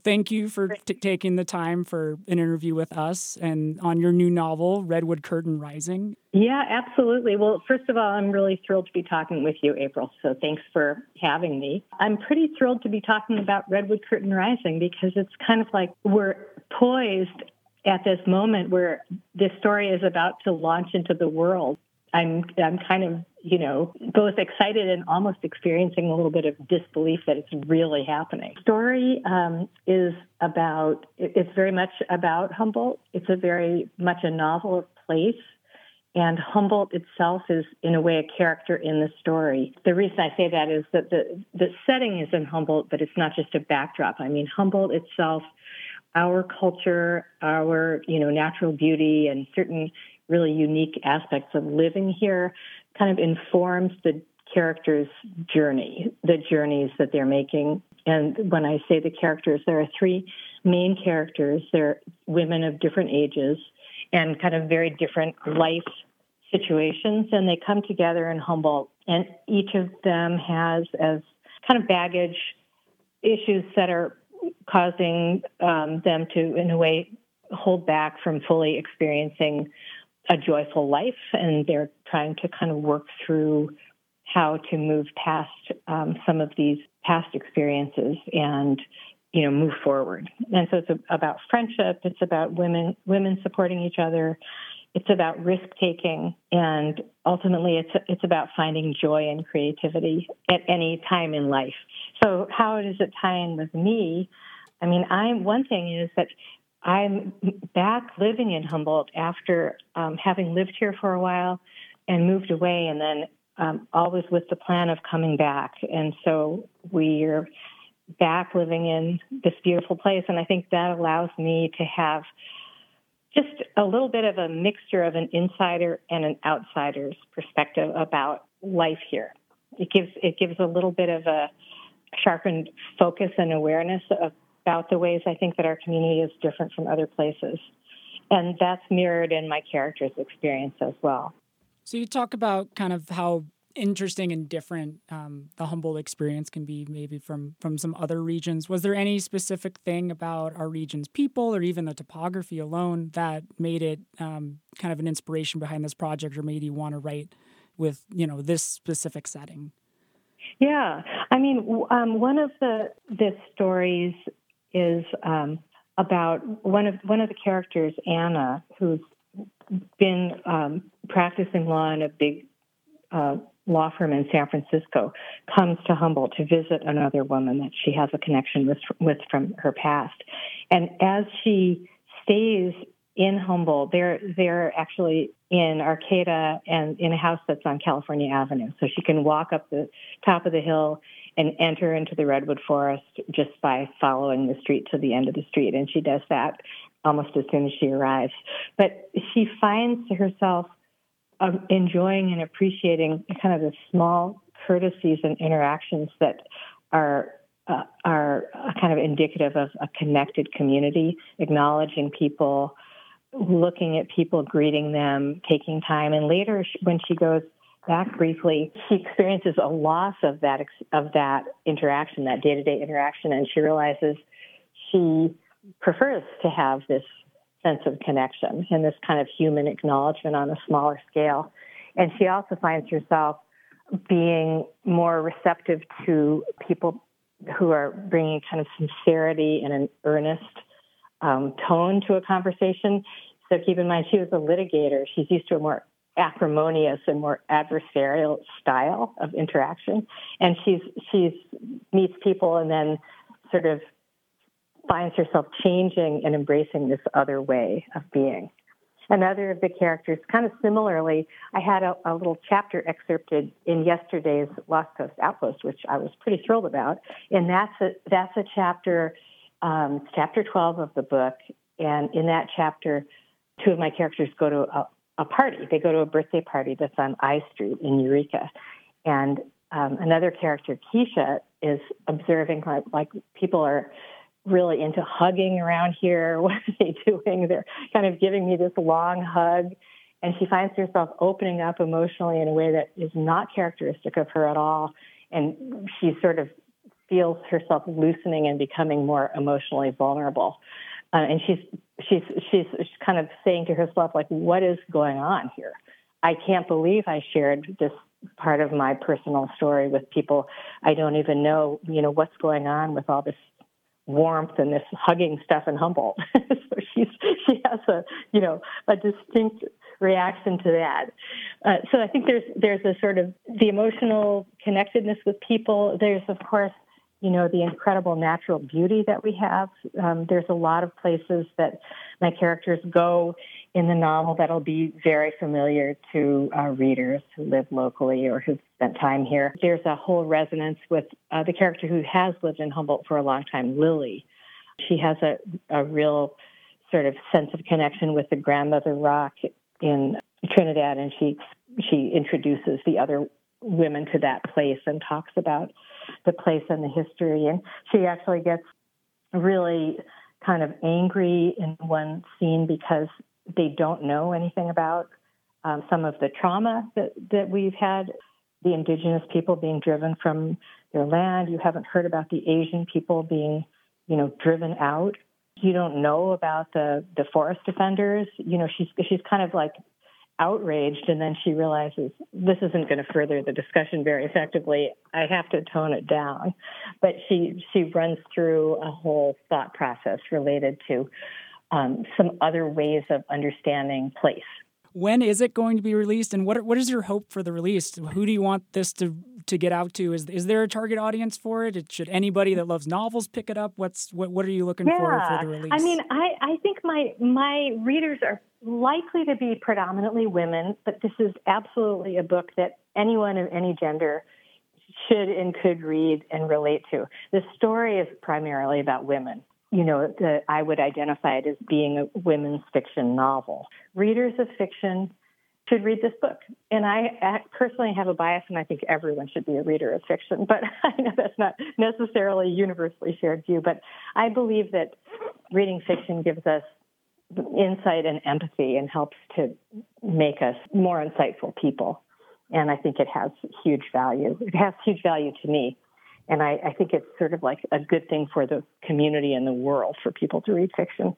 Thank you for taking the time for an interview with us and on your new novel, Redwood Curtain Rising. Yeah, absolutely. Well, first of all, I'm really thrilled to be talking with you, April. So thanks for having me. I'm pretty thrilled to be talking about Redwood Curtain Rising because it's kind of like we're poised at this moment where this story is about to launch into the world. I'm kind of, both excited and almost experiencing a little bit of disbelief that it's really happening. The story it's very much about Humboldt. It's very much a novel of place. And Humboldt itself is, in a way, a character in the story. The reason I say that is that the setting is in Humboldt, but it's not just a backdrop. I mean, Humboldt itself, our culture, our, natural beauty and certain really unique aspects of living here kind of informs the character's journey, the journeys that they're making. And when I say the characters, there are three main characters. They're women of different ages and kind of very different life situations, and they come together in Humboldt. And each of them has as kind of baggage issues that are causing them to, in a way, hold back from fully experiencing a joyful life, and they're trying to kind of work through how to move past some of these past experiences and, move forward. And so it's about friendship. It's about women supporting each other. It's about risk taking, and ultimately, it's about finding joy and creativity at any time in life. So, how does it tie in with me? I mean, one thing is that I'm back living in Humboldt after having lived here for a while and moved away, and then always with the plan of coming back. And so we're back living in this beautiful place, and I think that allows me to have just a little bit of a mixture of an insider and an outsider's perspective about life here. It gives a little bit of a sharpened focus and awareness about the ways I think that our community is different from other places. And that's mirrored in my character's experience as well. So you talk about kind of how interesting and different the Humboldt experience can be maybe from some other regions. Was there any specific thing about our region's people or even the topography alone that made it kind of an inspiration behind this project or made you want to write with, this specific setting? Yeah. I mean, one of the stories is about one of the characters, Anna, who's been practicing law in a big law firm in San Francisco, comes to Humboldt to visit another woman that she has a connection with from her past. And as she stays in Humboldt, they're actually in Arcata and in a house that's on California Avenue. So she can walk up the top of the hill and enter into the redwood forest just by following the street to the end of the street. And she does that almost as soon as she arrives. But she finds herself enjoying and appreciating kind of the small courtesies and interactions that are kind of indicative of a connected community, acknowledging people, looking at people, greeting them, taking time. And later, when she goes back briefly, she experiences a loss of that interaction, that day-to-day interaction, and she realizes she prefers to have this sense of connection and this kind of human acknowledgement on a smaller scale. And she also finds herself being more receptive to people who are bringing kind of sincerity and an earnest tone to a conversation. So keep in mind, she was a litigator. She's used to a more acrimonious and more adversarial style of interaction. And she's meets people and then sort of finds herself changing and embracing this other way of being. Another of the characters, kind of similarly, I had a little chapter excerpted in yesterday's Lost Coast Outpost, which I was pretty thrilled about. And that's a chapter, chapter 12 of the book. And in that chapter, two of my characters go to a party. They go to a birthday party that's on I Street in Eureka. And another character, Keisha, is observing like people are really into hugging around here. What are they doing? They're kind of giving me this long hug. And she finds herself opening up emotionally in a way that is not characteristic of her at all. And she's sort of feels herself loosening and becoming more emotionally vulnerable. And she's kind of saying to herself, like, what is going on here? I can't believe I shared this part of my personal story with people I don't even know, what's going on with all this warmth and this hugging stuff in Humboldt. So she has a distinct reaction to that. So I think there's a sort of the emotional connectedness with people. There's, of course, the incredible natural beauty that we have. There's a lot of places that my characters go in the novel that'll be very familiar to readers who live locally or who've spent time here. There's a whole resonance with the character who has lived in Humboldt for a long time, Lily. She has a real sort of sense of connection with the grandmother rock in Trinidad, and she introduces the other women to that place and talks about the place and the history. And she actually gets really kind of angry in one scene because they don't know anything about some of the trauma that we've had, the indigenous people being driven from their land. You haven't heard about the Asian people being, driven out. You don't know about the forest defenders. She's kind of like outraged, and then she realizes this isn't going to further the discussion very effectively. I have to tone it down. But she runs through a whole thought process related to some other ways of understanding place. When is it going to be released, and what is your hope for the release? Who do you want this to get out to? Is there a target audience for it? Should anybody that loves novels pick it up? What are you looking for the release? I mean, I think my readers are likely to be predominantly women, but this is absolutely a book that anyone of any gender should and could read and relate to. The story is primarily about women. I would identify it as being a women's fiction novel. Readers of fiction should read this book. And I personally have a bias, and I think everyone should be a reader of fiction. But I know that's not necessarily a universally shared view. But I believe that reading fiction gives us insight and empathy and helps to make us more insightful people. And I think it has huge value. It has huge value to me. And I think it's sort of like a good thing for the community and the world for people to read fiction.